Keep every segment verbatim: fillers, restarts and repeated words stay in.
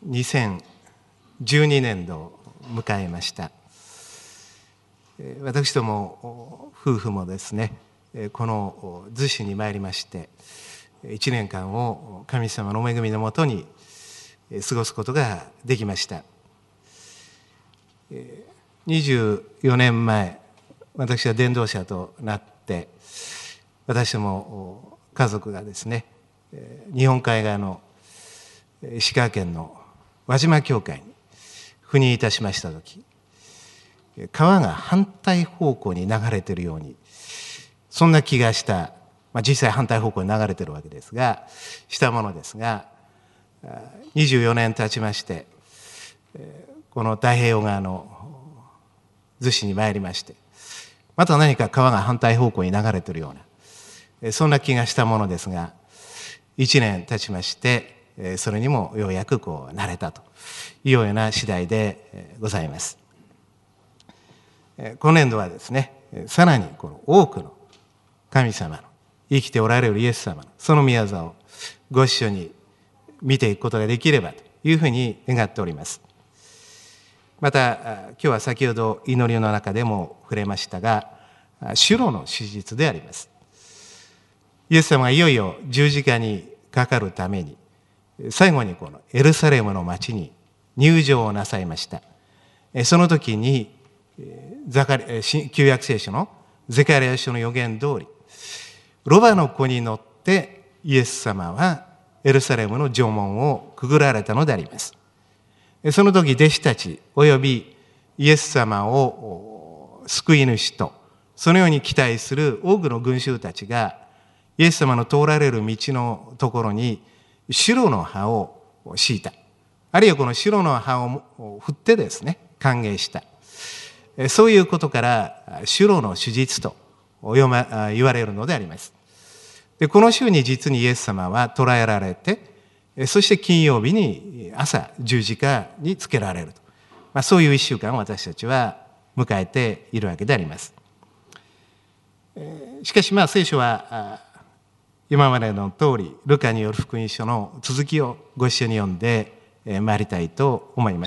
にせんじゅうにねんどを迎えました。私ども夫婦もですね、この逗子に参りましていちねんかんを神様のお恵みのもとに過ごすことができました。にじゅうよねんまえ、私は伝道者となって私ども家族がですね、日本海側の石川県の輪島教会に赴任いたしましたとき、川が反対方向に流れているように、そんな気がした、まあ、実際反対方向に流れているわけですが、したものですが、にじゅうよねん経ちまして、この太平洋側の逗子に参りまして、また何か川が反対方向に流れているような、そんな気がしたものですが、いちねん経ちまして、それにもようやくこう慣れたというような次第でございます。今年度はですね、さらにこの多くの神様の生きておられるイエス様のその御業をご一緒に見ていくことができればというふうに願っております。また今日は先ほど祈りの中でも触れましたが、主路の史実であります。イエス様がいよいよ十字架にかかるために最後にこのエルサレムの町に入場をなさいました。その時にザカリ旧約聖書のゼカリヤ書の予言通り、ロバの子に乗ってイエス様はエルサレムの城門をくぐられたのであります。その時弟子たちおよびイエス様を救い主とそのように期待する多くの群衆たちがイエス様の通られる道のところにシュロの葉を敷いた、あるいはこのシュロの葉を振ってですね歓迎した、そういうことからシュロの史実と言われるのであります。でこの週に実にイエス様は捕らえられて、そして金曜日に朝十字架につけられると、まあ、そういう一週間を私たちは迎えているわけであります。しかしまあ聖書は今までの通りルカによる福音書の続きをご一緒に読んでまいりたいと思います。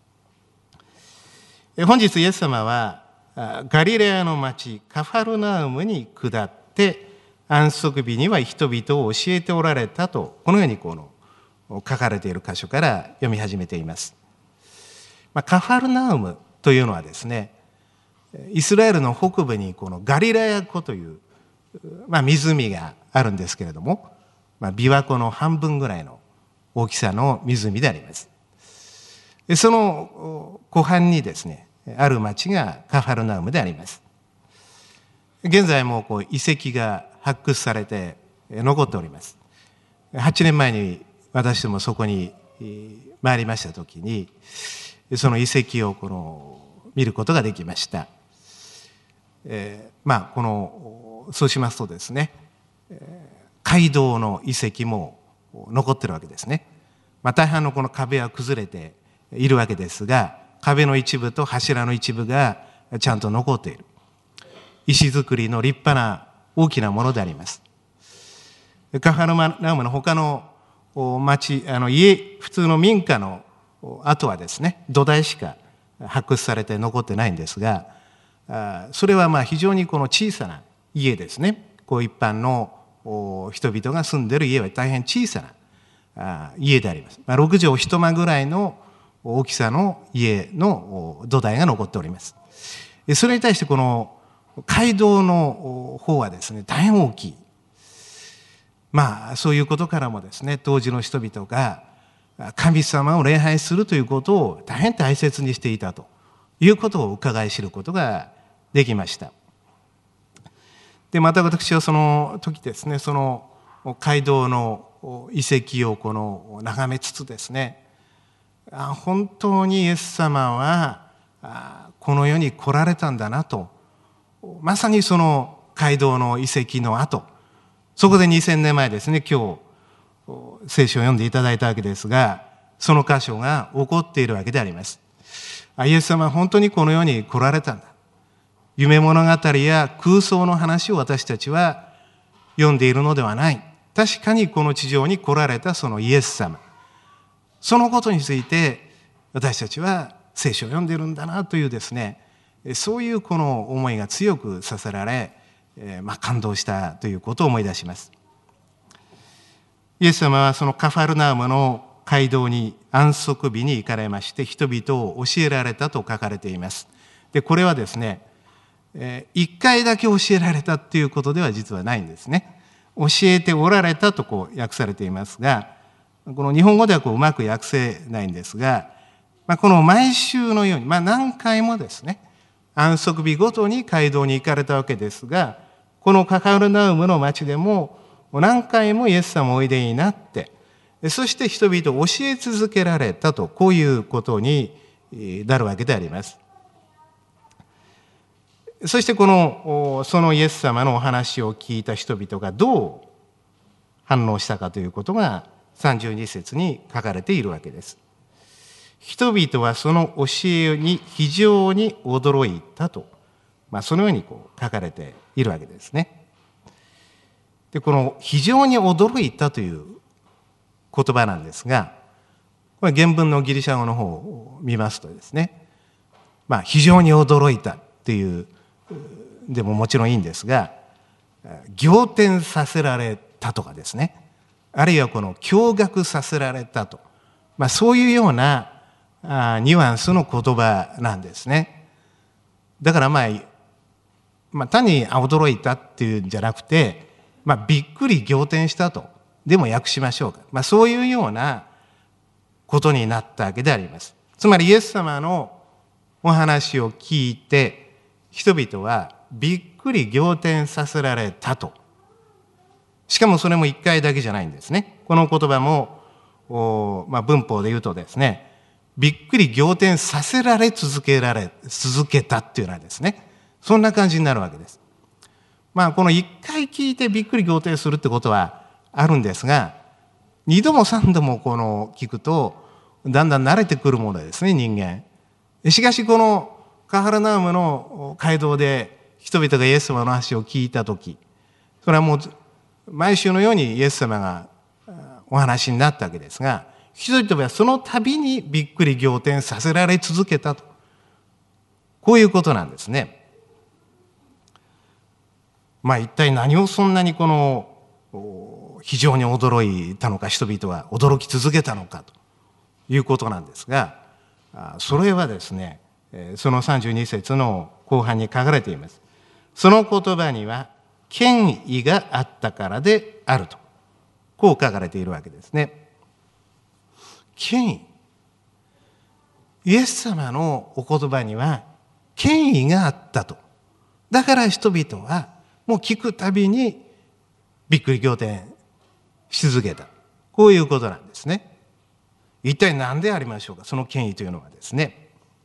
本日イエス様はガリラヤの町カファルナウムに下って安息日には人々を教えておられたと、このようにこの書かれている箇所から読み始めています。カファルナウムというのはですね、イスラエルの北部にこのガリラヤ湖という、まあ、湖があるんですけれども、まあ、琵琶湖の半分ぐらいの大きさの湖であります。その湖畔にですねある町がカファルナウムであります。現在もこう遺跡が発掘されて残っております。はちねんまえに私どもそこに参りましたときにその遺跡をこの見ることができました。えー、まあこのそうしますとですね、街道の遺跡も残ってるわけですね。まあ、大半のこの壁は崩れているわけですが、壁の一部と柱の一部がちゃんと残っている石造りの立派な大きなものであります。カファルナウムの他の町、あの家、普通の民家の跡はですね土台しか発掘されて残ってないんですが、それはまあ非常にこの小さな家ですね。こう一般の人々が住んでいる家は大変小さな家であります。まあ、ろくじょう一間ぐらいの大きさの家の土台が残っております。それに対してこの街道の方はですね大変大きい。まあそういうことからもですね当時の人々が神様を礼拝するということを大変大切にしていたということを伺い知ることができました。でまた私はその時ですねその街道の遺跡をこの眺めつつですね、本当にイエス様はこの世に来られたんだなと、まさにその街道の遺跡の跡、そこでにせんねんまえですね今日聖書を読んでいただいたわけですが、その箇所が起こっているわけであります。イエス様は本当にこの世に来られたんだ。夢物語や空想の話を私たちは読んでいるのではない。確かにこの地上に来られたそのイエス様、 そのことについて私たちは聖書を読んでいるんだなというですね、そういうこの思いが強くさせられ、まあ、感動したということを思い出します。イエス様はそのカファルナウムの街道に安息日に行かれまして、人々を教えられたと書かれています。で、これはですね、一回だけ教えられたっていうことでは実はないんですね。教えておられたとこう訳されていますが、この日本語ではこううまく訳せないんですが、まあ、この毎週のように、まあ、何回もですね、安息日ごとに街道に行かれたわけですが、このカファルナウムの町でも何回もイエス様おいでになって、そして人々を教え続けられたと、こういうことになるわけであります。そしてこのそのイエス様のお話を聞いた人々がどう反応したかということがさんじゅうに節に書かれているわけです。人々はその教えに非常に驚いたと、まあ、そのようにこう書かれているわけですね。で、この非常に驚いたという言葉なんですが、これ原文のギリシャ語の方を見ますとですね、まあ非常に驚いたっていうでももちろんいいんですが、仰天させられたとかですね、あるいはこの驚愕させられたと、まあ、そういうようなあニュアンスの言葉なんですね。だからまあ、まあ、単に驚いたっていうんじゃなくて、まあ、びっくり仰天したとでも訳しましょうか、まあ、そういうようなことになったわけであります。つまりイエス様のお話を聞いて人々はびっくり仰天させられたと。しかもそれも一回だけじゃないんですね。この言葉も、まあ、文法で言うとですね、びっくり仰天させられ続けられ続けたっていうのはですね、そんな感じになるわけです。まあこの一回聞いてびっくり仰天するってことはあるんですが、二度も三度もこの聞くとだんだん慣れてくるものですね、人間。しかしこのカファルナウムの街道で人々がイエス様の話を聞いたとき、それはもう毎週のようにイエス様がお話になったわけですが、人々はその度にびっくり仰天させられ続けたと、こういうことなんですね。まあ一体何をそんなにこの非常に驚いたのか、人々は驚き続けたのかということなんですが、それはですね、そのさんじゅうに節の後半に書かれています。その言葉には権威があったからであると、こう書かれているわけですね。権威。イエス様のお言葉には権威があったと。だから人々はもう聞くたびにびっくり仰天し続けた。こういうことなんですね。一体何でありましょうか、その権威というのはですね。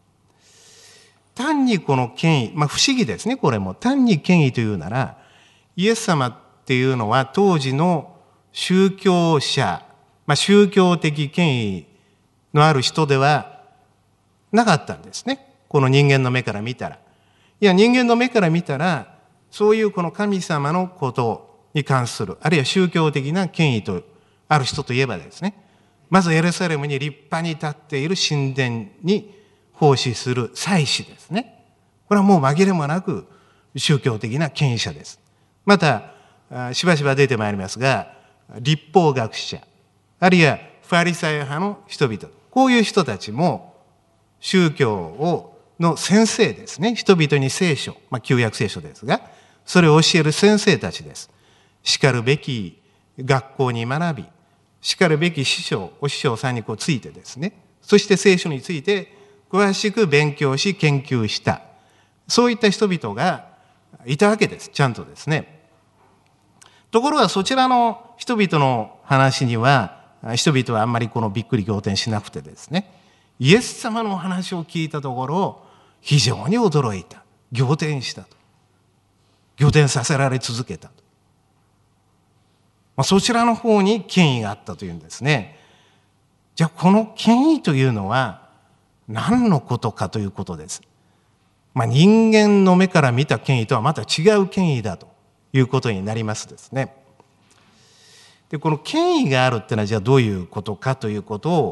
単にこの権威、まあ不思議ですね、これも。単に権威というなら、イエス様っていうのは当時の宗教者、まあ宗教的権威のある人ではなかったんですね。この人間の目から見たら。いや、人間の目から見たら、そういうこの神様のことに関する、あるいは宗教的な権威とある人といえばですね、まずエルサレムに立派に立っている神殿に奉仕する祭司ですね。これはもう紛れもなく宗教的な権威者です。また、しばしば出てまいりますが、律法学者、あるいはファリサイ派の人々、こういう人たちも宗教をの先生ですね。人々に聖書、まあ旧約聖書ですが、それを教える先生たちです。しかるべき学校に学び、しかるべき師匠、お師匠さんにこうついてですね、そして聖書について詳しく勉強し研究した、そういった人々がいたわけです。ちゃんとですね。ところがそちらの人々の話には、人々はあんまりこのびっくり仰天しなくてですね、イエス様のお話を聞いたところ、非常に驚いた。仰天したと。仰天させられ続けたと。まあ、そちらの方に権威があったというんですね。じゃあこの権威というのは何のことかということです。まあ、人間の目から見た権威とはまた違う権威だということになりますですね。で、この権威があるってのはじゃあどういうことかということ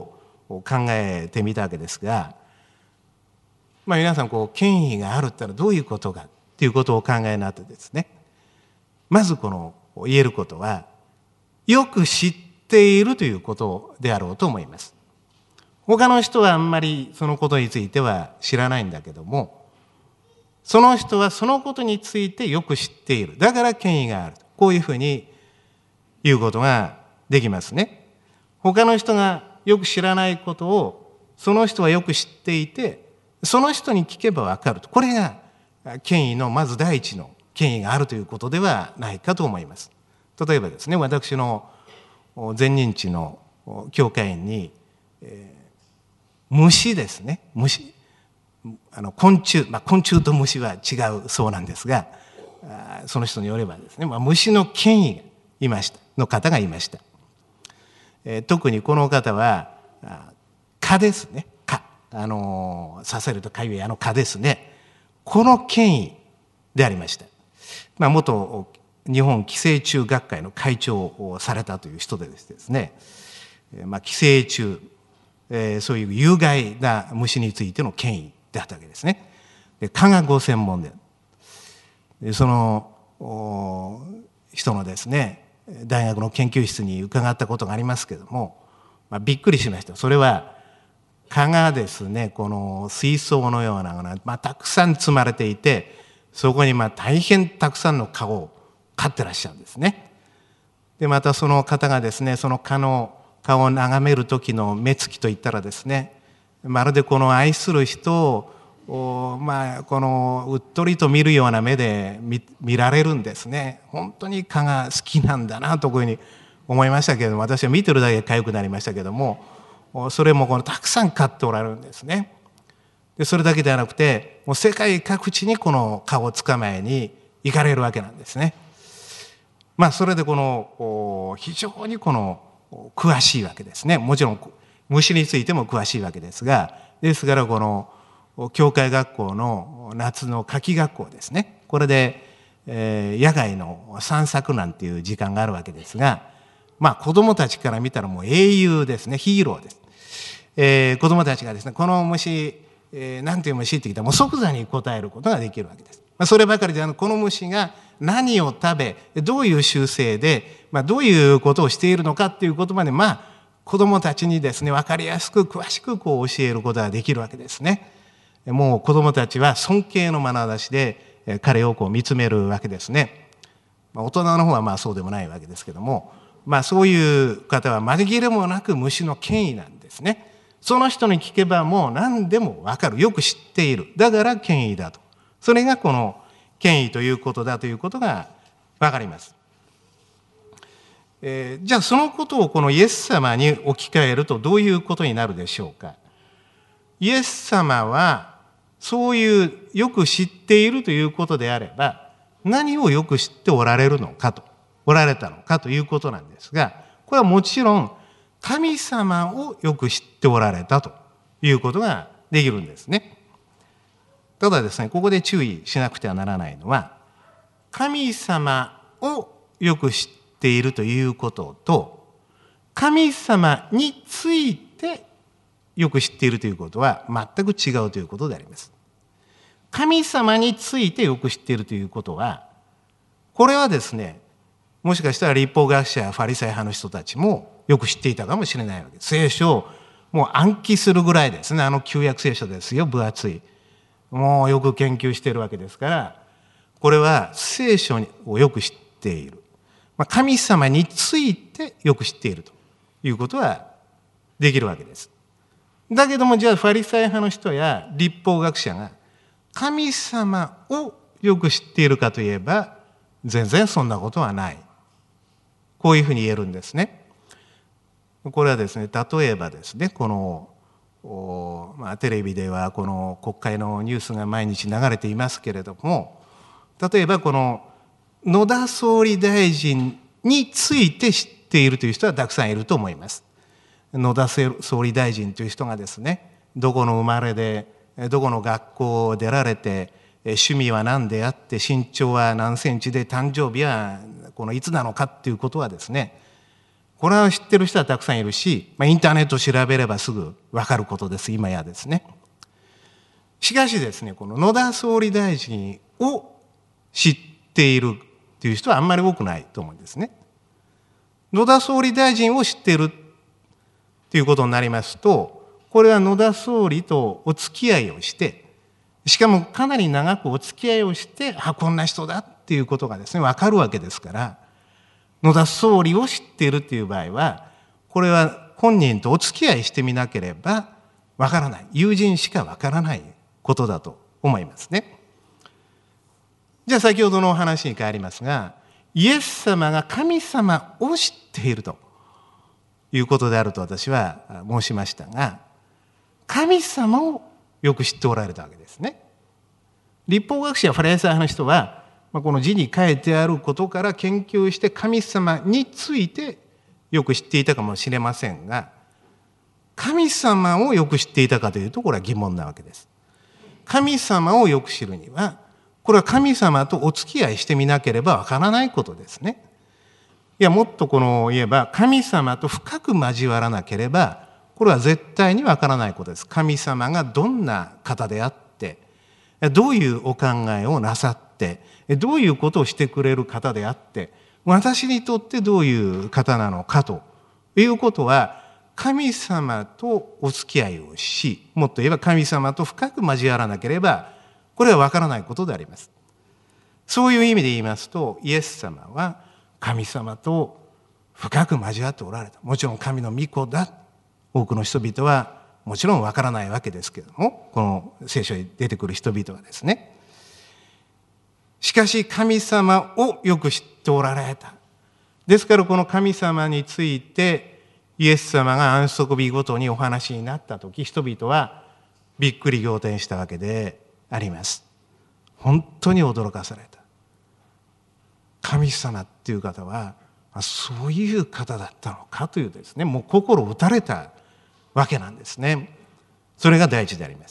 考えてみたわけですが、まあ、皆さんこう権威があるってのはどういうことかっていうことをお考えになってですね、まずこの言えることは、よく知っているということであろうと思います。他の人はあんまりそのことについては知らないんだけども、その人はそのことについてよく知っている。だから権威がある。こういうふうに言うことができますね。他の人がよく知らないことをその人はよく知っていて、その人に聞けばわかると。これが権威のまず第一の権威があるということではないかと思います。例えばですね、私の前任地の教会員に、えー、虫ですね、虫、あの昆虫、まあ、昆虫と虫は違うそうなんですが、その人によればですね、まあ、虫の権威がいましたの方がいました。えー、特にこの方は蚊ですね、蚊、あの刺されるとかゆいあの蚊ですね、この権威でありました。まあ、元日本寄生虫学会の会長をされたという人でですね、まあ、寄生虫、えー、そういう有害な虫についての権威であったわけですね。で、蚊がご専門で、でその人のですね、大学の研究室に伺ったことがありますけれども、まあ、びっくりしました。それは蚊がですね、この水槽のようなものが、まあ、たくさん積まれていて、そこにまあ大変たくさんの蚊を飼ってらっしゃるんですね。でまたその方がですね、その蚊の蚊を眺める時の目つきといったらですね、まるでこの愛する人をまあこのうっとりと見るような目で 見, 見られるんですね。本当に蚊が好きなんだなとこういうふうに思いましたけれども、私は見てるだけで痒くなりましたけれども、それもこのたくさん飼っておられるんですね。でそれだけではなくて、もう世界各地にこの蚊を捕まえに行かれるわけなんですね。まあそれでこの非常にこの詳しいわけですね。もちろん虫についても詳しいわけですが、ですからこの教会学校の夏の夏季学校ですね、これで、えー、野外の散策なんていう時間があるわけですが、まあ子どもたちから見たらもう英雄ですね、ヒーローです。えー、子どもたちがですね、この虫、えー、なんていう虫って聞いたらもう即座に答えることができるわけです。まあ、そればかりではなく、この虫が何を食べ、どういう習性で、まあ、どういうことをしているのかっていうことまで、まあ子どもたちにですね、分かりやすく詳しくこう教えることができるわけですね。もう子どもたちは尊敬の眼差しで彼をこう見つめるわけですね。まあ、大人の方はまあそうでもないわけですけども、まあそういう方は紛れもなく虫の権威なんですね。その人に聞けばもう何でも分かる、よく知っている、だから権威だと、それがこの権威ということだということが分かります。えー、じゃあそのことをこのイエス様に置き換えるとどういうことになるでしょうか。イエス様はそういうよく知っているということであれば、何をよく知っておられるのかと、おられたのかということなんですが、これはもちろん神様をよく知っておられたということができるんですね。ただですね、ここで注意しなくてはならないのは、神様をよく知っているということと、神様についてよく知っているということは全く違うということであります。神様についてよく知っているということは、これはですね、もしかしたら律法学者やファリサイ派の人たちもよく知っていたかもしれないわけです。聖書をもう暗記するぐらいですね。あの旧約聖書ですよ、分厚い。もうよく研究しているわけですから、これは聖書をよく知っている。神様についてよく知っているということはできるわけです。だけども、じゃあファリサイ派の人や律法学者が神様をよく知っているかといえば、全然そんなことはない。こういうふうに言えるんですね。これはですね、例えばですね、このまあ、テレビではこの国会のニュースが毎日流れていますけれども、例えばこの野田総理大臣について知っているという人はたくさんいると思います。野田総理大臣という人がですね、どこの生まれでどこの学校を出られて、趣味は何であって身長は何センチで誕生日はこのいつなのかっていうことはですね、 これは知ってる人はたくさんいるし、まあ、インターネットを調べればすぐ分かることです、今やですね。しかしですね、この野田総理大臣を知っているという人はあんまり多くないと思うんですね。野田総理大臣を知っているということになりますと、これは野田総理とお付き合いをして、しかもかなり長くお付き合いをして、あ、こんな人だっていうことがですね、分かるわけですから、野田総理を知っているという場合は、これは本人とお付き合いしてみなければ分からない、友人しか分からないことだと思いますね。じゃあ先ほどのお話に変わりますが、イエス様が神様を知っているということであると私は申しましたが、神様をよく知っておられたわけですね。律法学者やファリサイ派の人は、この字に書いてあることから研究して神様についてよく知っていたかもしれませんが、神様をよく知っていたかというとこれは疑問なわけです。神様をよく知るには、これは神様とお付き合いしてみなければわからないことですね。いや、もっとこの言えば、神様と深く交わらなければ、これは絶対にわからないことです。神様がどんな方であって、どういうお考えをなさって、どういうことをしてくれる方であって、私にとってどういう方なのかということは、神様とお付き合いをし、もっと言えば神様と深く交わらなければ、これはわからないことであります。そういう意味で言いますと、イエス様は神様と深く交わっておられた。もちろん神の御子だ。多くの人々はもちろんわからないわけですけれども、この聖書に出てくる人々はですね。しかし神様をよく知っておられた。ですからこの神様についてイエス様が安息日ごとにお話になったとき、人々はびっくり仰天したわけであります。本当に驚かされた。神様っていう方はそういう方だったのかというですね、もう心打たれたわけなんですね。それが第一であります。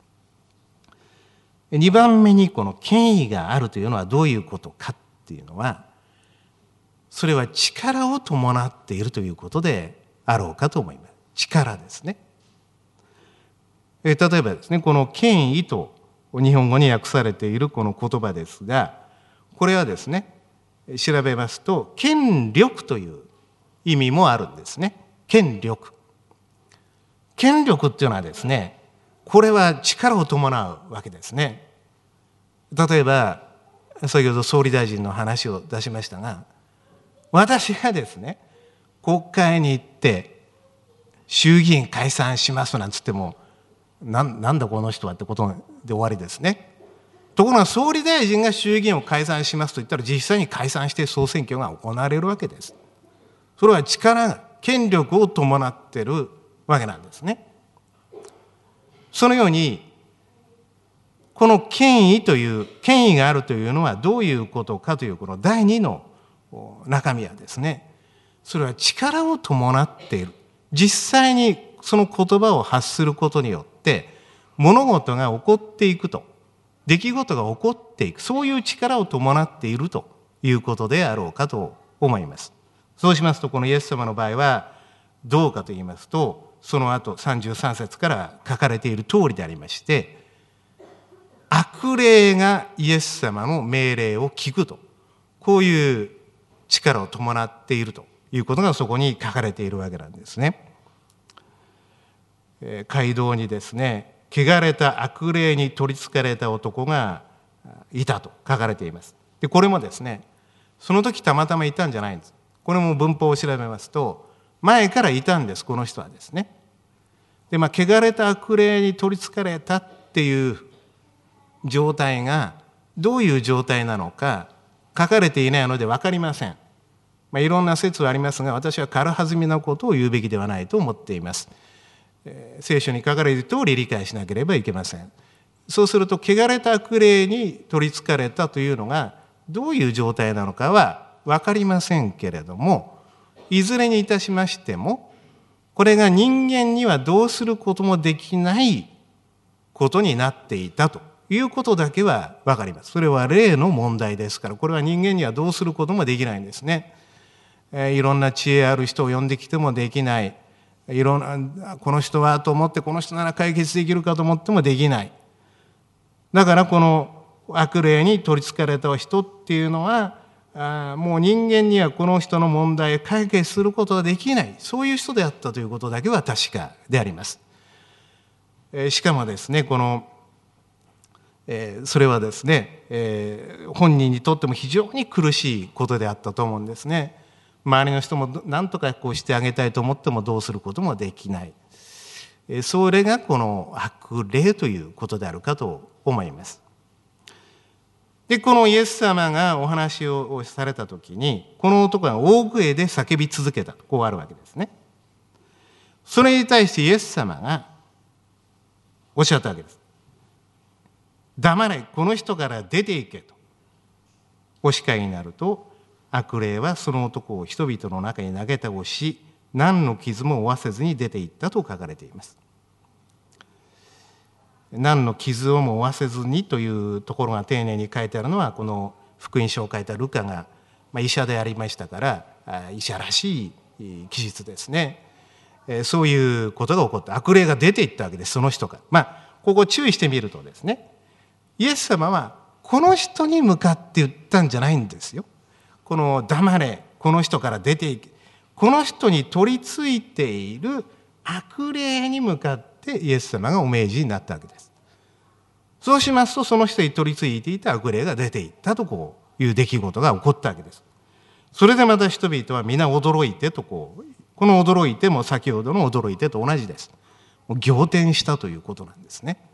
二番目にこの権威があるというのはどういうことかっていうのは、それは力を伴っているということであろうかと思います。力ですね。え例えばですね、この権威と日本語に訳されているこの言葉ですが、これはですね、調べますと権力という意味もあるんですね。権力。権力っていうのはですね、これは力を伴うわけですね。例えば先ほど総理大臣の話を出しましたが、私がですね、国会に行って衆議院解散しますなんつっても、な, なんだこの人はってことで終わりですね。ところが総理大臣が衆議院を解散しますと言ったら、実際に解散して総選挙が行われるわけです。それは力が、権力を伴っているわけなんですね。そのようにこの権威という権威があるというのはどういうことかというこの第二の中身はですね、それは力を伴っている。実際にその言葉を発することによって物事が起こっていくと、出来事が起こっていく、そういう力を伴っているということであろうかと思います。そうしますと、このイエス様の場合はどうかと言いますと、その後さんじゅうさん節から書かれている通りでありまして、悪霊がイエス様の命令を聞くと、こういう力を伴っているということがそこに書かれているわけなんですね。街道にですね、汚れた悪霊に取りつかれた男がいたと書かれています。でこれもですね、その時たまたまいたんじゃないんです。これも文法を調べますと、前からいたんです、この人はですね。で、まあ、汚れた悪霊に取りつかれたっていう状態がどういう状態なのか書かれていないので分かりません。まあ、いろんな説はありますが、私は軽はずみなことを言うべきではないと思っています。えー、聖書に書かれている通り理解しなければいけません。そうすると、汚れた悪霊に取りつかれたというのがどういう状態なのかは分かりませんけれども、いずれにいたしましても、これが人間にはどうすることもできないことになっていたということだけは分かります。それは霊の問題ですから、これは人間にはどうすることもできないんですね。 いろんな知恵ある人を呼んできてもできない。いろんな、この人はと思って、この人なら解決できるかと思ってもできない。だからこの悪霊に取りつかれた人っていうのは、あもう人間にはこの人の問題を解決することができない。そういう人であったということだけは確かであります。えー、しかもですね、この、えー、それはですね、えー、本人にとっても非常に苦しいことであったと思うんですね。周りの人も何とかこうしてあげたいと思ってもどうすることもできない。えー、それがこの悪霊ということであるかと思います。で、このイエス様がお話をされたときに、この男が大声で叫び続けたと、こうあるわけですね。それに対してイエス様がおっしゃったわけです。黙れ、この人から出ていけとお叱りになると、悪霊はその男を人々の中に投げ倒し、何の傷も負わせずに出ていったと書かれています。何の傷をも負わせずにというところが丁寧に書いてあるのは、この福音書を書いたルカが、まあ、医者でありましたから、医者らしい記述ですね。そういうことが起こった。悪霊が出ていったわけです、その人が。まあ、ここ注意してみるとですね、イエス様はこの人に向かって言ったんじゃないんですよ。この黙れ、この人から出ていけ。この人に取り付いている悪霊に向かってイエス様がお命じになったわけです。そうしますと、その人に取り付いていた悪霊が出ていったとこういう出来事が起こったわけです。それでまた人々は皆驚いてとこう、この驚いても先ほどの驚いてと同じです。もう仰天したということなんですね。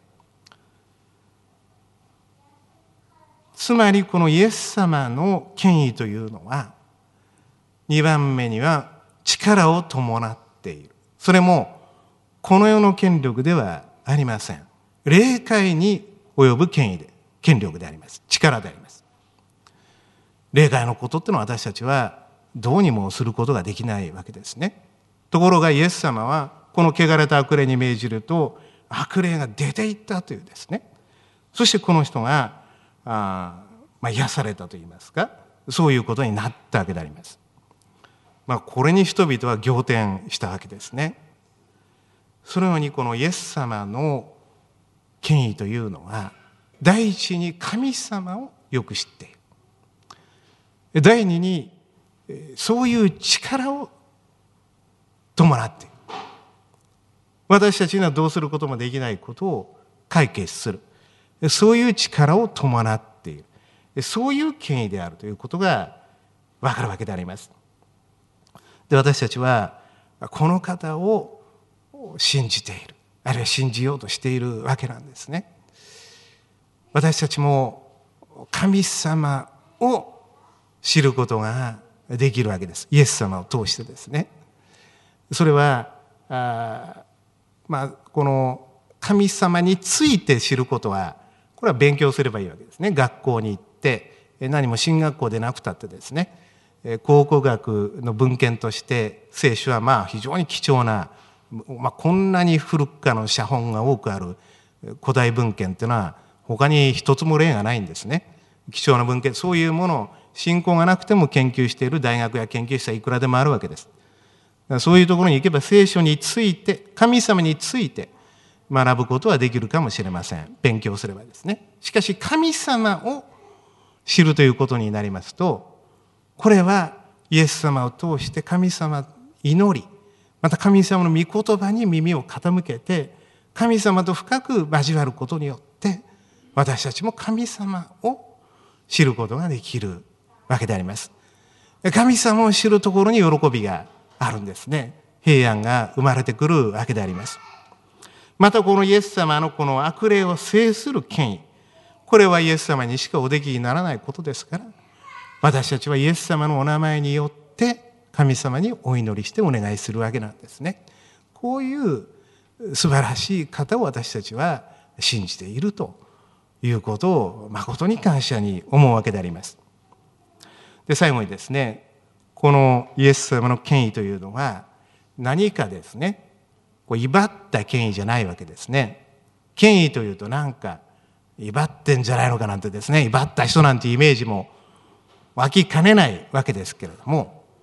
つまりこのイエス様の権威というのは、にばんめには力を伴っている。それもこの世の権力ではありません。霊界に及ぶ権威で、権力であります。力であります。霊界のことってのは私たちはどうにもすることができないわけですね。ところがイエス様はこの汚れた悪霊に命じると、悪霊が出ていったというですね。そしてこの人があ、まあ、癒されたといいますか、そういうことになったわけであります。まあ、これに人々は仰天したわけですね。そのようにこのイエス様の権威というのは、第一に神様をよく知っている。第二にそういう力を伴っている。私たちにはどうすることもできないことを解決する。そういう力を伴っている。そういう権威であるということがわかるわけであります。で、私たちはこの方を信じている。あるいは信じようとしているわけなんですね。私たちも神様を知ることができるわけです。イエス様を通してですね。それはあまあこの神様について知ることは、これは勉強すればいいわけですね。学校に行って何も進学校でなくたってですね、考古学の文献として聖書はまあ非常に貴重な、まあ、こんなに古くからの写本が多くある古代文献っていうのは他に一つも例がないんですね。貴重な文献、そういうものを信仰がなくても研究している大学や研究者はいくらでもあるわけです。そういうところに行けば聖書について、神様について学ぶことはできるかもしれません。勉強すればですね。しかし神様を知るということになりますと、これはイエス様を通して神様祈り、また神様の御言葉に耳を傾けて、神様と深く交わることによって、私たちも神様を知ることができるわけであります。神様を知るところに喜びがあるんですね。平安が生まれてくるわけであります。またこのイエス様のこの悪霊を制する権威、これはイエス様にしかおできにならないことですから、私たちはイエス様のお名前によって神様にお祈りしてお願いするわけなんですね。こういう素晴らしい方を私たちは信じているということを誠に感謝に思うわけであります。で、最後にですね、このイエス様の権威というのは何かですね、こう威張った権威じゃないわけですね。権威というとなんか威張ってんじゃないのかなんてですね、威張った人なんてイメージも湧きかねないわけですけれども、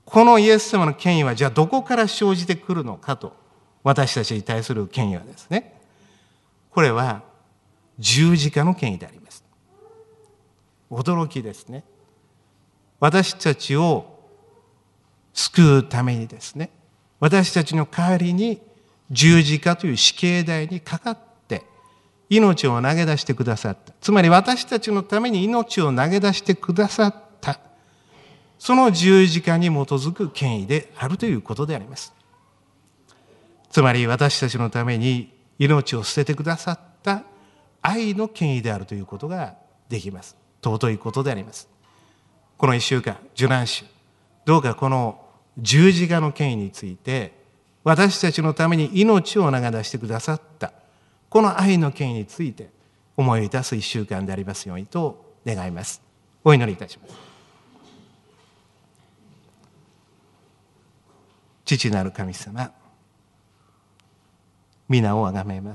このイエス様の権威はじゃあどこから生じてくるのかと、私たちに対する権威はですね、これは十字架の権威であります。驚きですね。私たちを救うためにですね、私たちの代わりに十字架という死刑台にかかって命を投げ出してくださった。つまり私たちのために命を投げ出してくださった。その十字架に基づく権威であるということであります。つまり私たちのために命を捨ててくださった愛の権威であるということができます。尊いことであります。この一週間、受難週、どうかこの十字架の権威について、私たちのために命を投げ出してくださったこの愛の権威について思い出す一週間でありますようにと願います。お祈りいたします。父なる神様、皆をあがめます。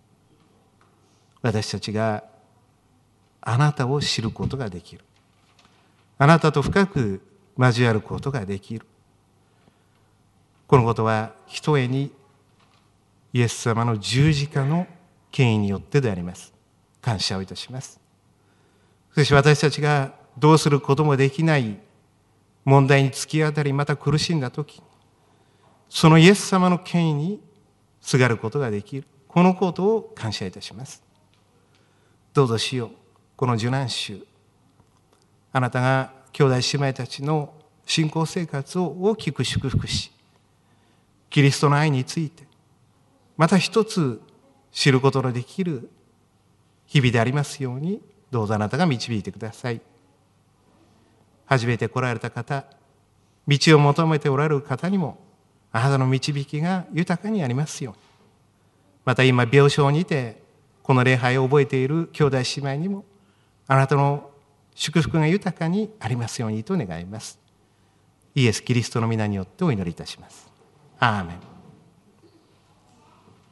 私たちがあなたを知ることができる。あなたと深く交わることができる。このことはひとえにイエス様の十字架の権威によってであります。感謝をいたします。そして私たちがどうすることもできない問題に突き当たり、また苦しんだとき、そのイエス様の権威にすがることができる。このことを感謝いたします。どうぞ主よ、この受難週、あなたが兄弟姉妹たちの信仰生活を大きく祝福し、キリストの愛についてまた一つ知ることのできる日々でありますように、どうぞあなたが導いてください。初めて来られた方、道を求めておられる方にもあなたの導きが豊かにありますように、また今病床にてこの礼拝を覚えている兄弟姉妹にもあなたの祝福が豊かにありますようにと願います。イエス・キリストの皆によってお祈りいたします。アーメン。